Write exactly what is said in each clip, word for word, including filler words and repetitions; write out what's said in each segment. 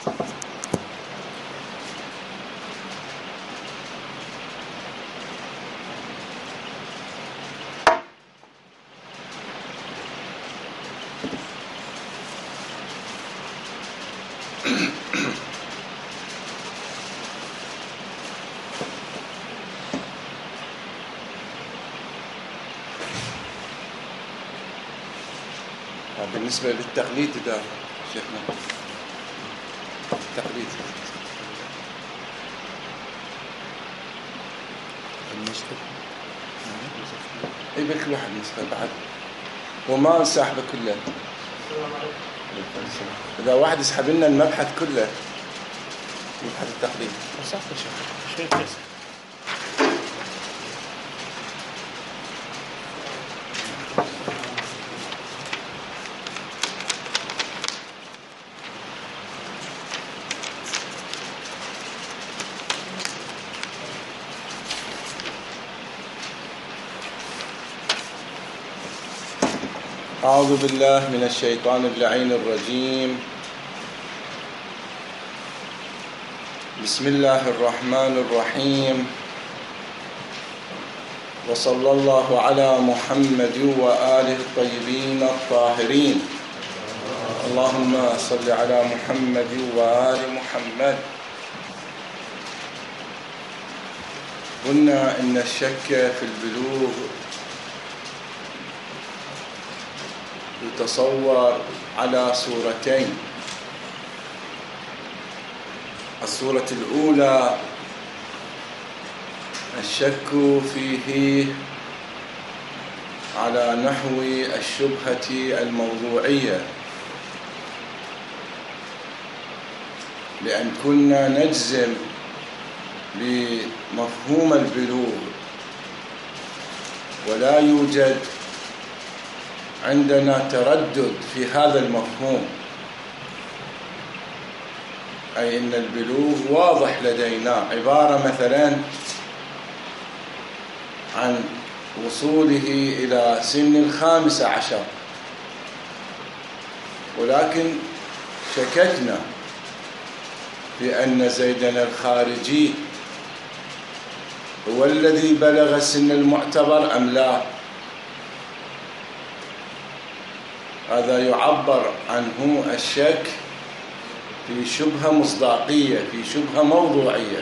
بالنسبة للتقليد ده شيخنا التقليد النسبة اي بكل واحد نسبة بعد وما نسحبه كله. إذا واحد يسحب لنا المبحث كله مبحث التقليد صح يا شيخ شوي كويس. أعوذ بالله من الشيطان اللعين الرجيم. بسم الله الرحمن الرحيم. وصلى الله على محمد وآله الطيبين الطاهرين. اللهم صل على محمد وآل محمد. قلنا إن الشك في البلوغ يتصور على صورتين. الصورة الأولى الشك فيه على نحو الشبهة الموضوعية، لأن كنا نجزم بمفهوم البلوغ ولا يوجد عندنا تردد في هذا المفهوم، أي أن البلوغ واضح لدينا، عبارة مثلا عن وصوله إلى سن الخامس عشر، ولكن شككنا في أن زيدنا الخارجي هو الذي بلغ السن المعتبر أم لا. هذا يعبر عنه الشك في شبهة مصداقية، في شبهة موضوعية.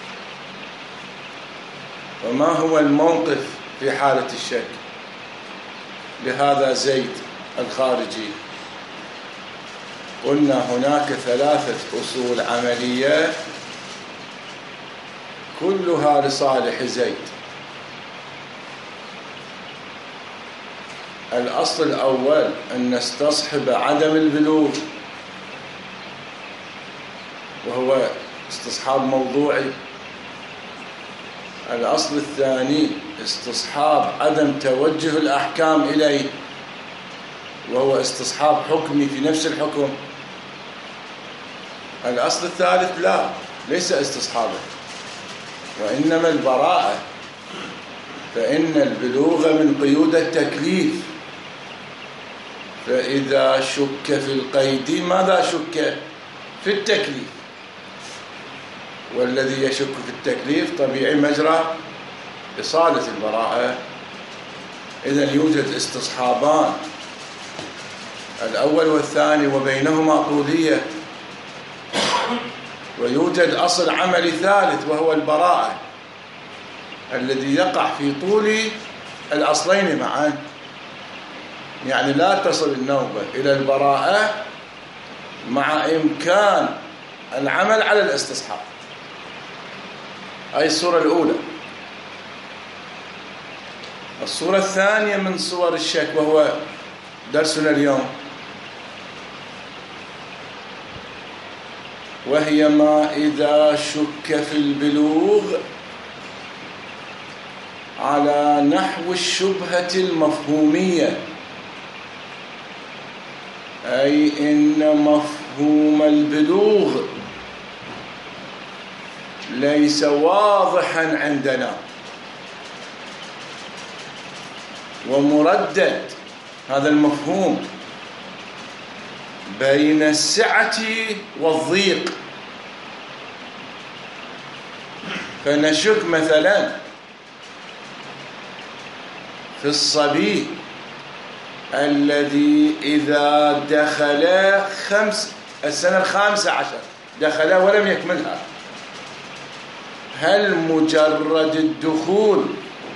وما هو الموقف في حالة الشك بهذا زيد الخارجي؟ قلنا هناك ثلاثة أصول عملية كلها لصالح زيد. الأصل الأول أن نستصحب عدم البلوغ، وهو استصحاب موضوعي. الأصل الثاني استصحاب عدم توجه الأحكام إليه، وهو استصحاب حكمي في نفس الحكم. الأصل الثالث لا، ليس استصحابه، وإنما البراءة، فإن البلوغ من قيود التكليف. فإذا شك في القيد ماذا شك؟ في التكليف، والذي يشك في التكليف طبيعي مجرى إصالة البراءة. إذن يوجد استصحابان، الأول والثاني، وبينهما طولية. ويوجد أصل عملي ثالث وهو البراءة، الذي يقع في طول الأصلين معا، يعني لا تصل النوبة إلى البراءة مع إمكان العمل على الاستصحاب. هذه الصورة الأولى. الصورة الثانية من صور الشك، وهو درسنا اليوم، وهي ما إذا شك في البلوغ على نحو الشبهة المفهومية، أي إن مفهوم البلوغ ليس واضحا عندنا ومردد. هذا المفهوم بين السعة والضيق. فنشك مثلا في الصبي الذي إذا دخل خمس السنة الخامسة عشر دخل ولم يكملها، هل مجرد الدخول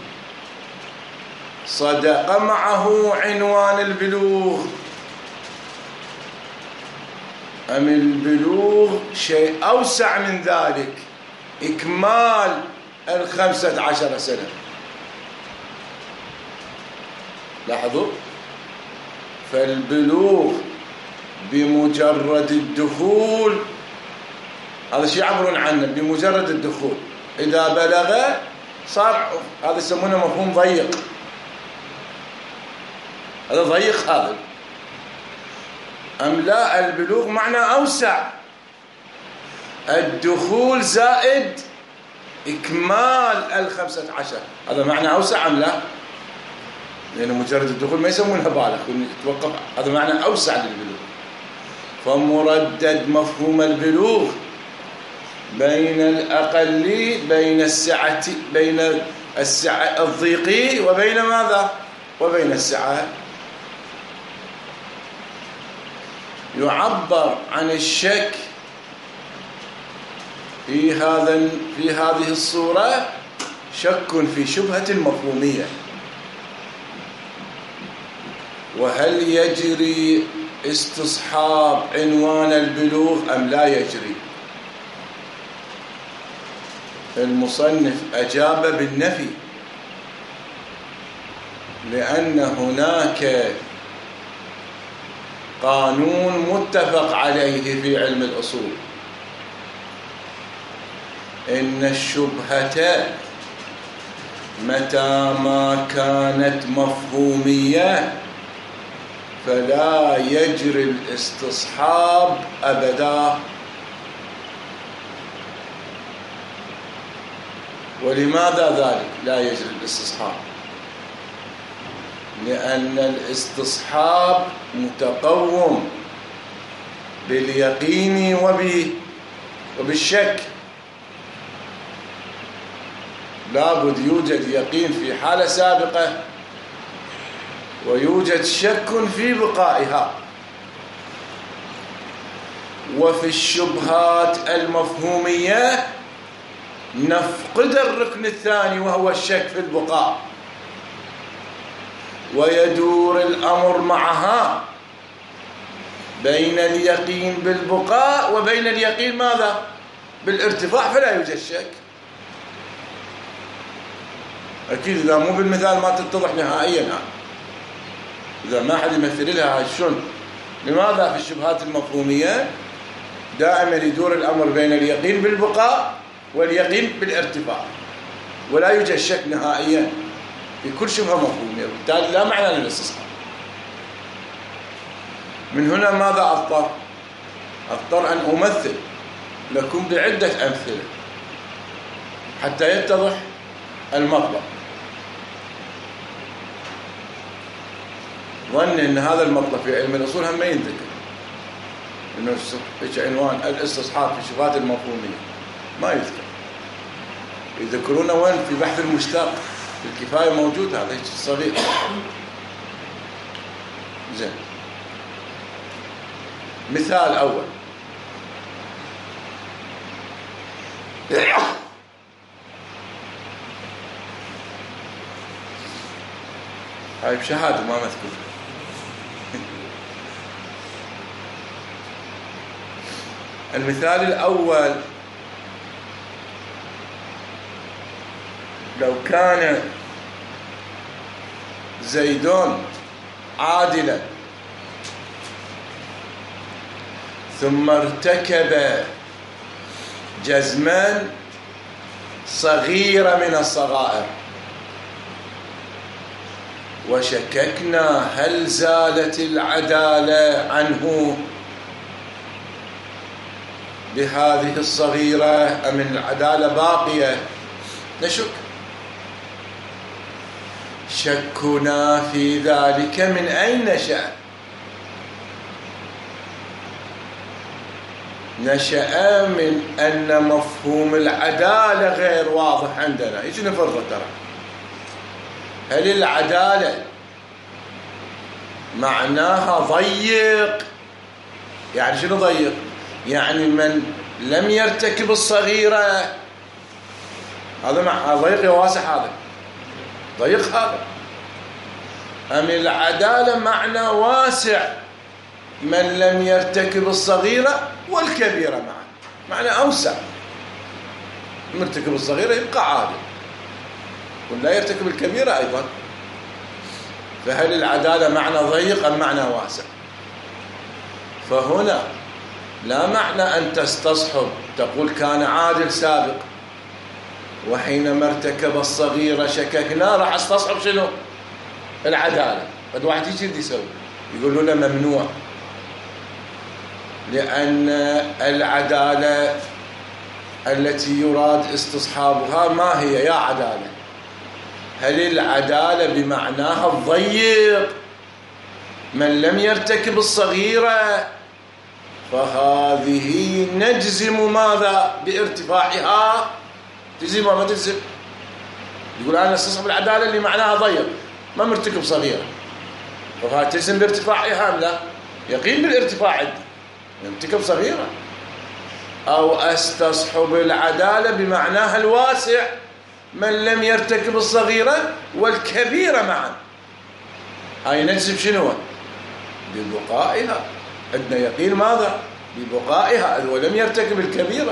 صدق معه عنوان البلوغ، أم البلوغ شيء أوسع من ذلك، إكمال الخمسة عشر سنة؟ لاحظوا، فالبلوغ بمجرد الدخول هذا شيء يعبرون عنه، بمجرد الدخول إذا بلغ صار، هذا يسمونه مفهوم ضيق، هذا ضيق هذا. أم لا، البلوغ معنى أوسع، الدخول زائد إكمال الخمسة عشر، هذا معنى أوسع أم لا؟ لأن مجرد الدخول ما يسمونها بالغ، يتوقف، هذا معنى أوسع للبلوغ. فمردد مفهوم البلوغ بين الأقل، بين السعة، بين السعة الضيق، وبين ماذا؟ وبين السعة. يعبر عن الشك في هذا في هذه الصورة شك في شبهة مفهومية، وهل يجري استصحاب عنوان البلوغ أم لا يجري؟ المصنف أجاب بالنفي، لأن هناك قانون متفق عليه في علم الأصول، إن الشبهة متى ما كانت مفهومية فلا يجري الاستصحاب أبدا. ولماذا ذلك لا يجري الاستصحاب؟ لأن الاستصحاب متقوم باليقين وبالشك، لابد يوجد يقين في حالة سابقة ويوجد شك في بقائها. وفي الشبهات المفهومية نفقد الركن الثاني وهو الشك في البقاء، ويدور الأمر معها بين اليقين بالبقاء وبين اليقين ماذا؟ بالارتفاع، فلا يوجد شك. أكيد إذا مو بالمثال ما تتضح نهائيا، إذا ما حد يمثل لها شلون. لماذا في الشبهات المفهومية دائما يدور الأمر بين اليقين بالبقاء واليقين بالارتفاع، ولا يوجد شك نهائيا في كل شبهة مفهومية، وبالتالي لا معنى للاستصحاب. من هنا ماذا أضطر؟ أضطر أن أمثل لكم بعدة أمثلة حتى يتضح المطلب. ظن أن هذا المطلب في علم الأصول هم ما ينذكر، إنه عنوان الاستصحاب في الشبهات المفهومية ما يذكر، يذكرونه وين؟ في بحث المشتاق في الكفاية موجود، هذا هيك صغير. زين، مثال أول، هاي بشهادة ما مذكور. المثال الأول، لو كان زيدون عادلا ثم ارتكب جزما صغيرة من الصغائر وشككنا هل زالت العدالة عنه بهذه الصغيرة أم العدالة باقية؟ نشك. شكنا في ذلك من أين نشأ؟ نشأ من أن مفهوم العدالة غير واضح عندنا. ايش نفرق ترى؟ هل العدالة معناها ضيق؟ يعني شنو ضيق؟ يعني من لم يرتكب الصغيرة، هذا مع ضيق يا واسع، هذا ضيق هذا. أم العدالة معنى واسع، من لم يرتكب الصغيرة والكبيرة معا، معنى أوسع. مرتكب الصغيرة يبقى عادل ولا يرتكب الكبيرة أيضا. فهل العدالة معنى ضيق أم معنى واسع؟ فهنا لا معنى أن تستصحب تقول كان عادل سابق وحينما ارتكب الصغيرة شككنا، راح استصحب شنو؟ العدالة. قد واحد يجي يسوي يقولوا له ممنوع، لأن العدالة التي يراد استصحابها ما هي يا عدالة؟ هل العدالة بمعناها الضيق من لم يرتكب الصغيرة؟ فهذه نجزم ماذا؟ بارتفاعها. تجزم ولا ما تجزم؟ يقول أنا استصحب العدالة اللي معناها ضيق ما مرتكب صغيرة، فهذا تجزم بارتفاعها أم لا؟ يقين بالارتفاع عندي يرتكب صغيرة. أو استصحب العدالة بمعناها الواسع من لم يرتكب الصغيرة والكبيرة معا. هاي نجزم شنو؟ ببقائها. عندنا يقين ماذا؟ ببقائها ولم يرتكب الكبيرة.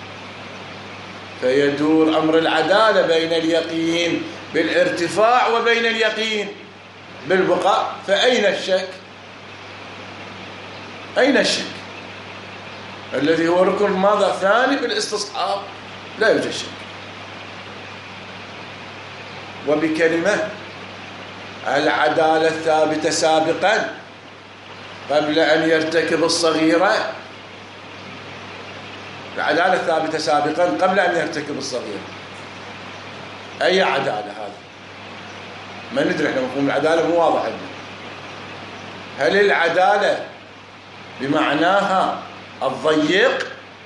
فيدور أمر العدالة بين اليقين بالارتفاع وبين اليقين بالبقاء. فأين الشك؟ أين الشك الذي هو ركن ماذا؟ ثاني بالاستصحاب. لا يوجد شك. وبكلمة العدالة الثابتة سابقا قبل أن يرتكب الصغيرة، العدالة الثابتة سابقا قبل أن يرتكب الصغيرة. أي عدالة هذه؟ ما ندري احنا، مفهوم العدالة مو واضح عندنا. هل العدالة بمعناها الضيق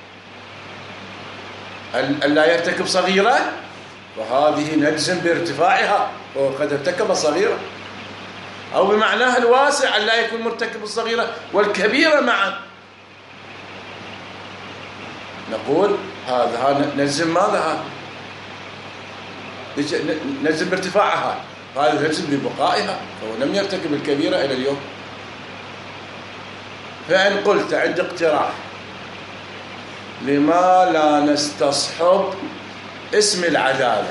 ألا يرتكب صغيرة؟ وهذه نجزم بارتفاعها وقد ارتكب صغيرة. أو بمعناها الواسع ألا يكون مرتكب الصغيرة والكبيرة معا، نقول هذا نجزم ماذا؟ نجزم بارتفاعها، هذا نجزم ببقائها، فهو لم يرتكب الكبيرة إلى اليوم. فإن قلت عند اقتراح لما لا نستصحب اسم العدالة،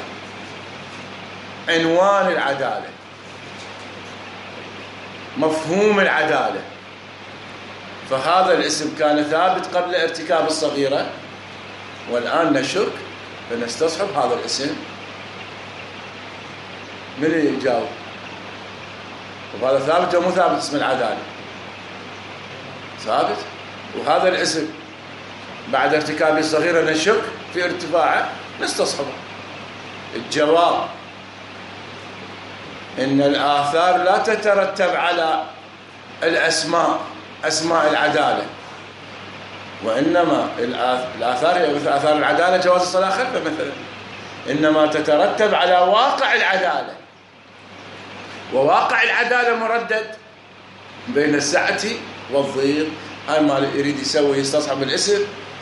عنوان العدالة، مفهوم العدالة، فهذا الاسم كان ثابت قبل ارتكاب الصغيرة والآن نشك فنستصحب هذا الاسم. من يجاوب؟ وهذا ثابت ومو ثابت اسم العدالة؟ ثابت. وهذا الاسم بعد ارتكاب الصغيرة نشك في ارتفاعه نستصحبه. الجواب إن الآثار لا تترتب على الأسماء، أسماء العدالة، وإنما الآثار هي مثل آثار العدالة جواز الصلاة خلفه مثلا، إنما تترتب على واقع العدالة، وواقع العدالة مردد بين السعة والضيق. هاي ما يريد يسوي يستصحب الاسم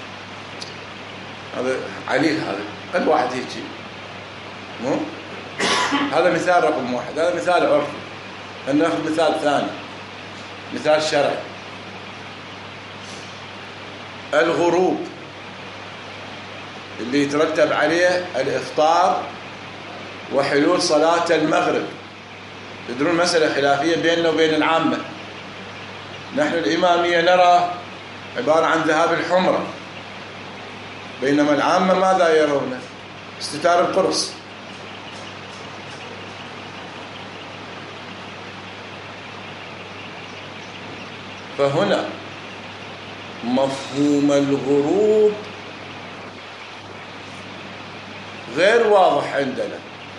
هذا عليل. هذا قد واحد يجي مو هذا مثال رقم واحد، هذا مثال عرفي. ناخذ مثال ثاني، مثال شرعي. الغروب اللي يترتب عليه الإفطار وحلول صلاة المغرب. تدرون مسألة خلافية بيننا وبين العامة. نحن الإمامية نرى عبارة عن ذهاب الحمرة، بينما العامة ماذا يرون؟ استتار القرص. فهنا مفهوم الغروب غير واضح عندنا.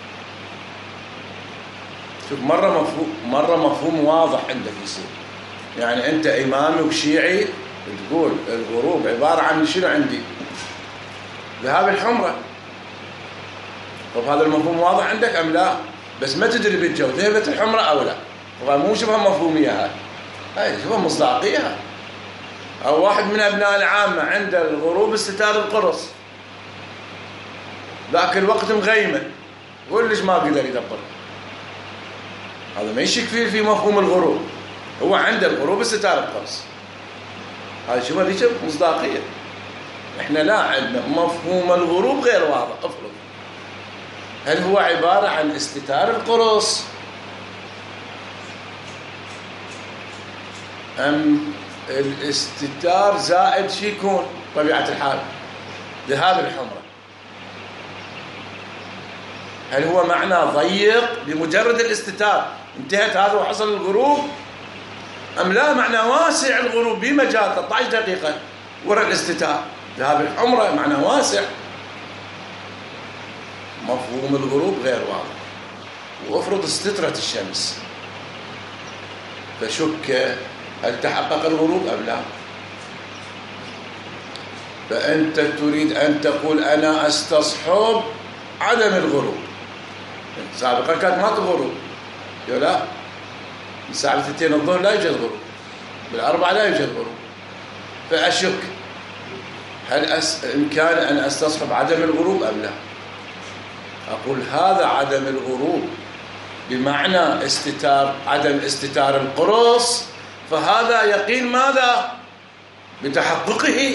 شوف، مرة مفهوم مرة مفهوم واضح عندك يصير، يعني أنت إمامي وشيعي تقول الغروب عبارة عن شنو عندي؟ ذهاب الحمرة. طب هذا المفهوم واضح عندك أم لا؟ بس ما تدري بالجو ذهبت الحمرة أو لا. طبعا مو شبه مفهومية هاي، هاي شبه مصداقية هاي. أو واحد من أبناء العامة عند الغروب استتار القرص، ذاك الوقت مغيمة كلش ما قدر يدبر، هذا ما يشك فيه في مفهوم الغروب، هو عند الغروب استتار القرص. هذا شبه ذيك مصداقية. احنا لا عندنا مفهوم الغروب غير واضح. افرض هل هو عبارة عن استتار القرص أم الاستتار زائد شي يكون طبيعة الحال ذهاب الحمرة؟ هل هو معنى ضيق بمجرد الاستتار انتهت هذا وحصل الغروب، أم لا معنى واسع الغروب بمجال ثلاث عشرة دقيقة وراء الاستتار ذهاب الحمرة معنى واسع؟ مفهوم الغروب غير واضح. وافرض استترت الشمس فشك هل تحقق الغروب أم لا؟ فأنت تريد أن تقول أنا أستصحب عدم الغروب. سابقا كانت ما غروب، لا، من الساعة اثنتين الظهر لا يوجد غروب، بالأربعة لا يوجد غروب، فأشك هل أس... إن كان أن أستصحب عدم الغروب أم لا؟ أقول هذا عدم الغروب بمعنى استتار عدم استتار القرص، فهذا يقين ماذا؟ بتحققه.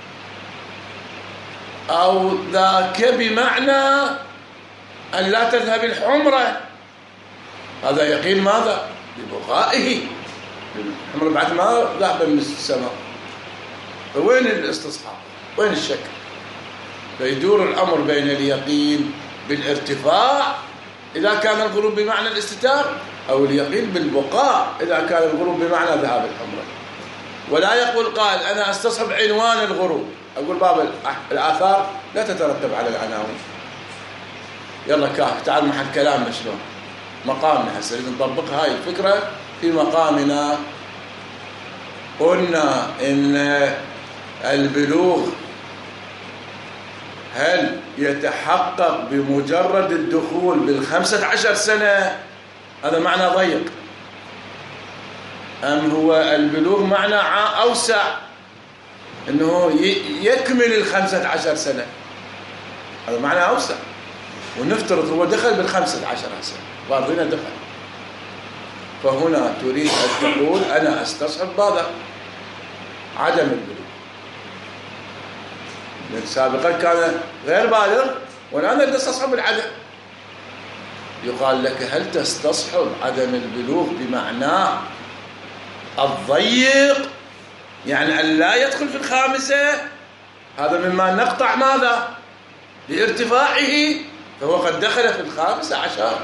أو ذاك بمعنى أن لا تذهب الحمرة، هذا يقين ماذا؟ ببقائه. الحمرة بعد ما ذهب من السماء، فوين الاستصحاب؟ وين الشك؟ فيدور الأمر بين اليقين بالارتفاع إذا كان الغروب بمعنى الاستتار، أو اليقين بالبقاء إذا كان الغروب بمعنى ذهاب الحمرة. ولا يقول قائل أنا أستصحب عنوان الغروب. أقول باب الآثار لا تترتب على العناوين. يلا كاف تعال محل كلامنا شلون مقامنا هسه نريد نطبق هاي الفكرة في مقامنا. قلنا إن البلوغ هل يتحقق بمجرد الدخول بالخمسة عشر سنة، هذا معنى ضيق، أم هو البلوغ معنى أوسع أنه يكمل الخمسة عشر سنة، هذا معنى أوسع. ونفترض هو دخل بالخمسة عشر سنة، بعضنا دخل، فهنا تريد أن تقول أنا أستصحب ماذا؟ عدم البلوغ. سابقا كان غير بالغ والآن تستصحب العدم. يقال لك هل تستصحب عدم البلوغ بمعنى الضيق، يعني أن لا يدخل في الخامسة؟ هذا مما نقطع ماذا؟ لارتفاعه، فهو قد دخل في الخامسة عشر.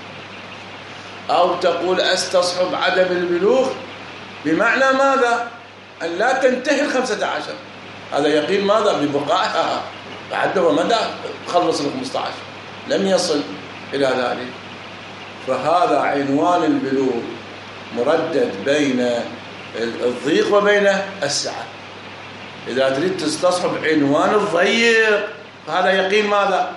أو تقول أستصحب عدم البلوغ بمعنى ماذا؟ أن لا تنتهي الخمسة عشر، هذا يقين ماذا؟ ببقائها، بعد هو مدى خلص الخمسة عشر لم يصل إلى ذلك. فهذا عنوان البلوغ مردد بين الضيق وبين السعة. إذا تريد تستصحب عنوان الضيق فهذا يقين ماذا؟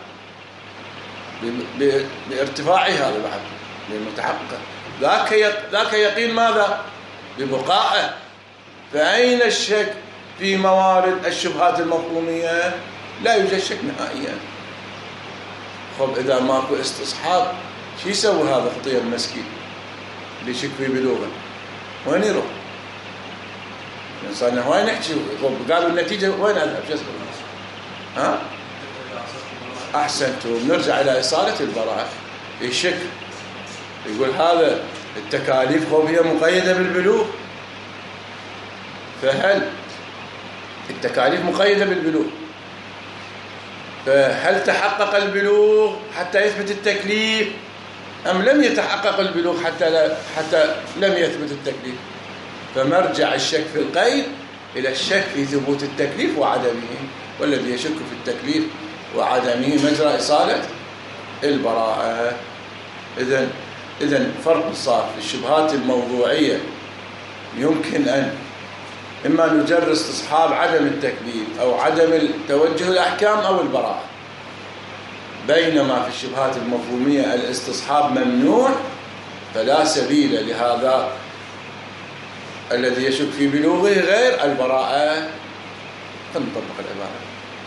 بارتفاعه، هذا بعد للمتحقق. ذاك ذاك يقين ماذا؟ ببقائه. فأين الشك في موارد الشبهات المفهومية؟ لا يوجد شك نهائيا. خب إذا ماكو استصحاب شو يسوي هذا خطير المسكين اللي يشك في بلوغه؟ وين يروح؟ الإنسان وين نحكي؟ قالوا النتيجة وين أذهب؟ شو اسمه؟ ها؟ أحسنتم. نرجع إلى إصالة البراءة. يشك يقول هذا التكاليف خب هي مقيدة بالبلوغ، فهل التكاليف مقيدة بالبلوغ، فهل تحقق البلوغ حتى يثبت التكليف أم لم يتحقق البلوغ حتى لا حتى لم يثبت التكليف؟ فمرجع الشك في القيد إلى الشك في ثبوت التكليف وعدمه، والذي يشك في التكليف وعدمه مجرى إصالة البراءة. إذن إذن فرق صار في الشبهات الموضوعية يمكن أن إما نجر استصحاب عدم التكليف أو عدم توجه الأحكام أو البراءة. بينما في الشبهات المفهومية الاستصحاب ممنوع، فلا سبيل لهذا الذي يشك في بلوغه غير البراءة. فنطبق العبارة.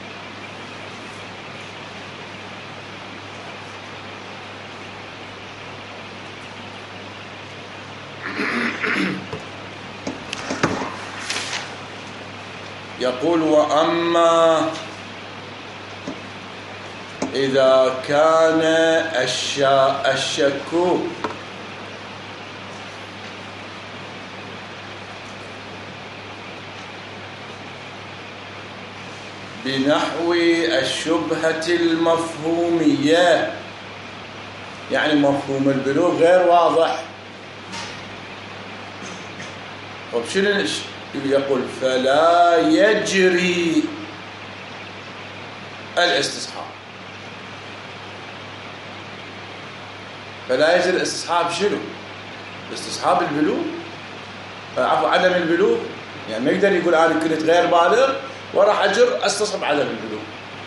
يقول: وأما إذا كان الشك بنحو الشبهة المفهومية، يعني مفهوم البلوغ غير واضح، وبشنو يقول؟ فلا يجري الاستصحاب. فلا يجري الاستصحاب شنو؟ استصحاب البلوغ، عفوا عدم البلوغ. يعني ما يقدر يقول أنا كنت غير بالغ وراح أجر استصحب عدم البلوغ.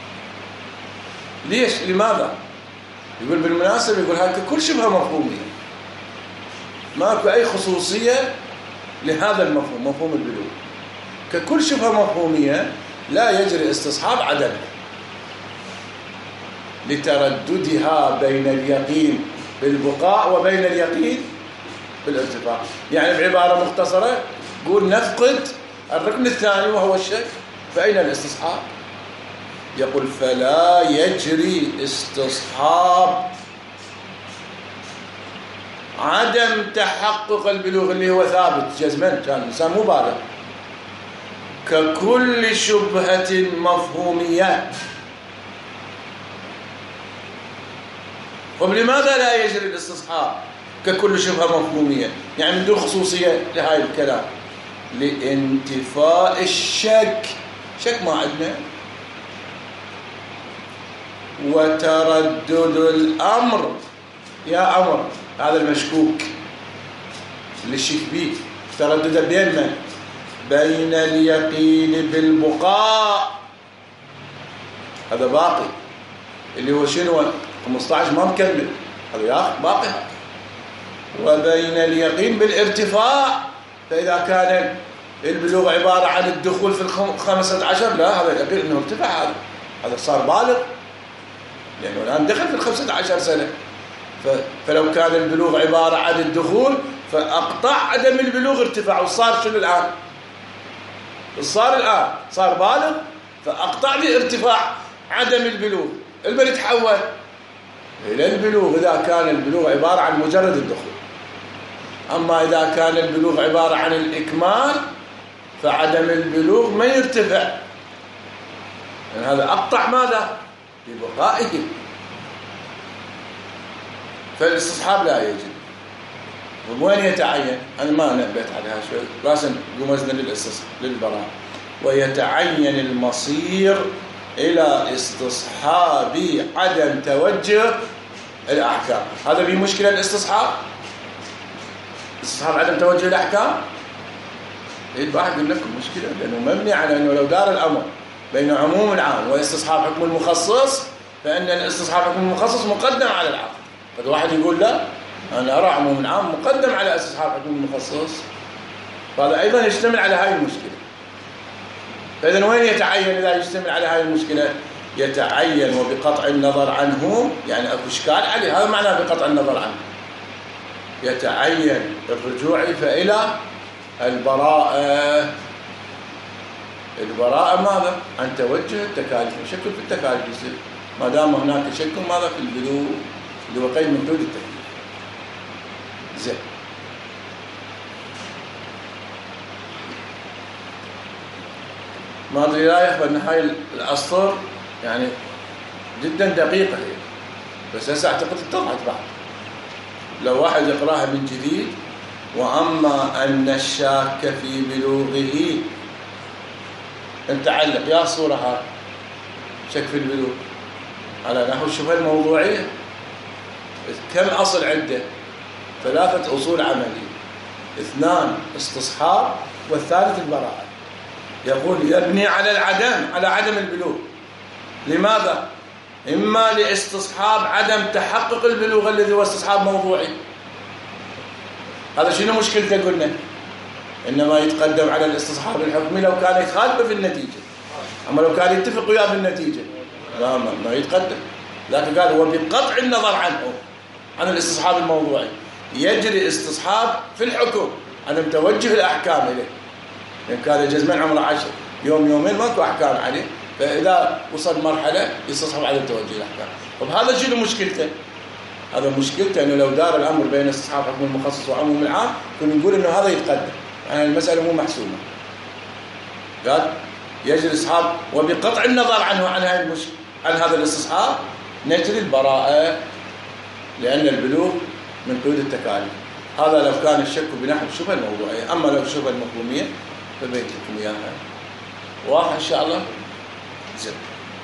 ليش؟ لماذا؟ يقول بالمناسبة، يقول هاي كل شبهة مفهومية، ماكو أي خصوصية لهذا المفهوم، مفهوم البلوغ. ككل شبهة مفهومية لا يجري استصحاب عدم، لترددها بين اليقين بالبقاء وبين اليقين بالارتفاع. يعني بعبارة مختصرة قول نفقد الركن الثاني وهو الشك، فأين الاستصحاب؟ يقول: فلا يجري استصحاب عدم تحقق البلوغ اللي هو ثابت جزما، كان الإنسان مو بالغ، ككل شبهة مفهومية. ولماذا لا يجري الاستصحاب ككل شبهة مفهومية؟ يعني من دون خصوصية لهاي الكلام. لانتفاء الشك، شك ما عندنا، وتردد الأمر. يا أمر هذا المشكوك اللي الشك به تردد بين من؟ بين اليقين بالبقاء، هذا باقي، اللي هو شنو؟ خمسة عشر ما مكمل، هذا باقي. وبين اليقين بالارتفاع، فإذا كان البلوغ عبارة عن الدخول في الخمسة عشر، لا، هذا اليقين انه ارتفع، هذا هذا صار بالغ، لأنه الآن دخل في الخمسة عشر سنة. فلو كان البلوغ عبارة عن الدخول، فأقطع عدم البلوغ ارتفع، وصار شنو الآن؟ صار الآن صار بالغ، فأقطع بارتفاع عدم البلوغ. المن يتحول إلى البلوغ إذا كان البلوغ عبارة عن مجرد الدخول. أما إذا كان البلوغ عبارة عن الإكمال، فعدم البلوغ ما يرتفع، يعني هذا أقطع ماذا؟ ببقائه. فالاستصحاب لا يجب. وين يتعين؟ أنا ما نبهت عليها شوي، راسا قمزنا للاستصحاب للبراءة. ويتعين المصير إلى استصحاب عدم توجه الأحكام. هذا في مشكلة الاستصحاب، استصحاب عدم توجه الأحكام. الواحد يقول لكم مشكلة، لأنه مبني على أنه لو دار الأمر بين عموم العام واستصحاب حكم المخصص، فإن الاستصحاب حكم المخصص مقدم على العام. فالواحد يقول لا، أنا أرى عموم العام مقدم على استصحاب حكم المخصص، فهذا أيضا يشتمل على هاي المشكلة. فإذا وين يتعين إذا يشتمل على هاي المشكلة؟ يتعين وبقطع النظر عنه، يعني أكو إشكال عليه، هذا معناه بقطع النظر عنه. يتعين الرجوع فإلى البراءة. البراءة ماذا؟ عن توجه التكاليف، شك في التكاليف يصير ما دام هناك شك ماذا في البلوغ اللي هو قيد من حدود التكليف. زين. ما ادري لا يخبر ان هاي الاسطر يعني جدا دقيقه هي، بس هسه اعتقد اتضحت بعد لو واحد يقراها من جديد. واما ان الشاك في بلوغه، انت علق يا صوره هاي شك في البلوغ على نحو الشبهه الموضوعيه. كم اصل عنده؟ ثلاثه اصول عمليه، اثنان استصحاب والثالث البراءه. يقول يبني على العدم، على عدم البلوغ. لماذا؟ إما لاستصحاب عدم تحقق البلوغ الذي هو استصحاب موضوعي. هذا شنو مشكلته؟ قلنا إنما يتقدم على الاستصحاب الحكمي لو كان يخالف في النتيجة، أما لو كان يتفق وياه في النتيجة لا ما, ما يتقدم. لكن قال هو بقطع النظر عنه عن الاستصحاب الموضوعي يجري استصحاب في الحكم، أنا متوجه الأحكام إليه. إن كان جزمان عمره عشر يوم يومين ماكو أحكام عليه، فإذا وصل مرحلة يستصحب على توجيه الأحكام. طب هذا شنو مشكلته؟ هذا مشكلته أنه لو دار الأمر بين استصحاب حكم المخصص وعموم العام كنا نقول أنه هذا يتقدم، يعني المسألة مو محسومة. قال يجري استصحاب وبقطع النظر عنه عن هذا المش... عن هذا الاستصحاب نجري البراءة، لأن البلوغ من قيود التكاليف. هذا لو كان الشك بنحو الشبهة الموضوعية، أما لو الشبهة المفهومية فبيت لكم إياها. واضح إن شاء الله؟ زين.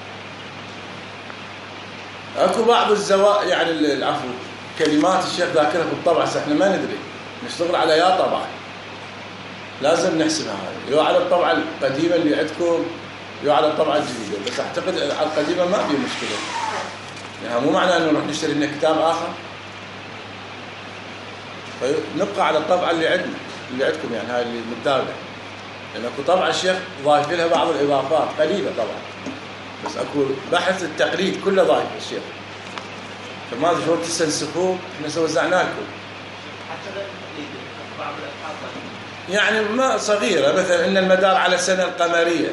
اكو بعض الزوا يعني العفو كلمات الشيخ ذاكرها في الطبعة، بس احنا ما ندري نشتغل على يا طبعة، لازم نحسبها هاي، يو على الطبعة القديمة اللي عندكم يو على الطبعة الجديدة. بس اعتقد على القديمة ما في مشكلة، يعني مو معناه انه نروح نشتري لنا كتاب اخر، فنبقى على الطبعة اللي عندنا اللي عندكم، يعني هاي اللي متداولة. لأن اكو طبعا الشيخ ضايف لها بعض الإضافات قليلة طبعا، بس اكو بحث التقليد كله ضايف الشيخ، فما ادري شلون تستنسخوه، احنا وزعناه لكم. حتى بعض الأبحاث يعني ما صغيرة، مثلا ان المدار على السنة القمرية.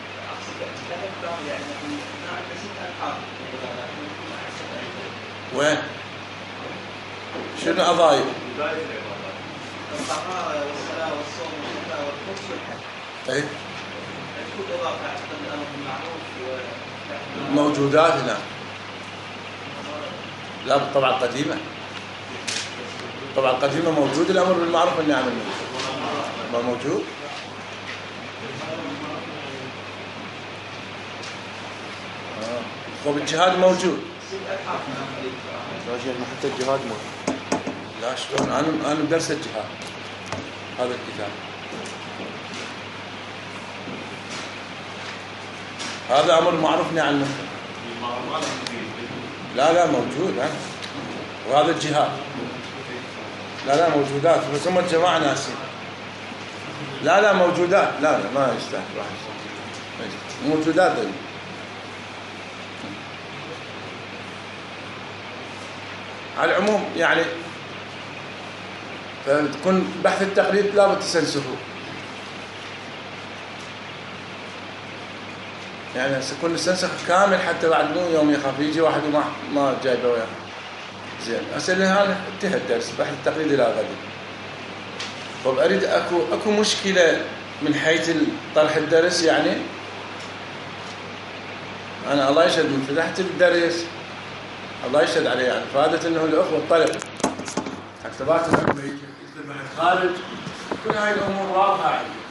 وين؟ شنو أضايف؟ الطهارة والصلاة والصوم والزكاة والخمس والحج. اي الكل إضافة أعتقد الأمر بالمعروف موجودات هنا. لا بالطبعة القديمة، الطبعة القديمة موجود الأمر بالمعروف والنهي عن المنكر، ما موجود؟ آه. والجهاد موجود. لا شيخ حتى الجهاد موجود. لا شلون؟ أنا أنا بدرس الجهاد هذا الكتاب، هذا أمر معروف نهي عن المنكر. لا لا موجود ها، وهذا الجهاد لا لا موجودات، بس هم الجماعة ناسين. لا لا موجودات، لا لا ما يستاهل واحد موجودات دي. على العموم يعني فتكون بحث التقليد لا بد تستنسخوه، يعني سيكون نستنسخ كامل حتى بعد مو يوم يخاف يجي واحد وما ما جايبه وياه. زين أسأل هذا انتهى الدرس بحث التقليد إلى غد. طب أريد أكو أكو مشكلة من حيث طرح الدرس، يعني أنا الله يشهد من فتحت الدرس الله يشهد عليه، يعني فادت إنه الأخوة الطلب حسابات العلم يكتب خارج كل هاي الأمور واضحة عندي.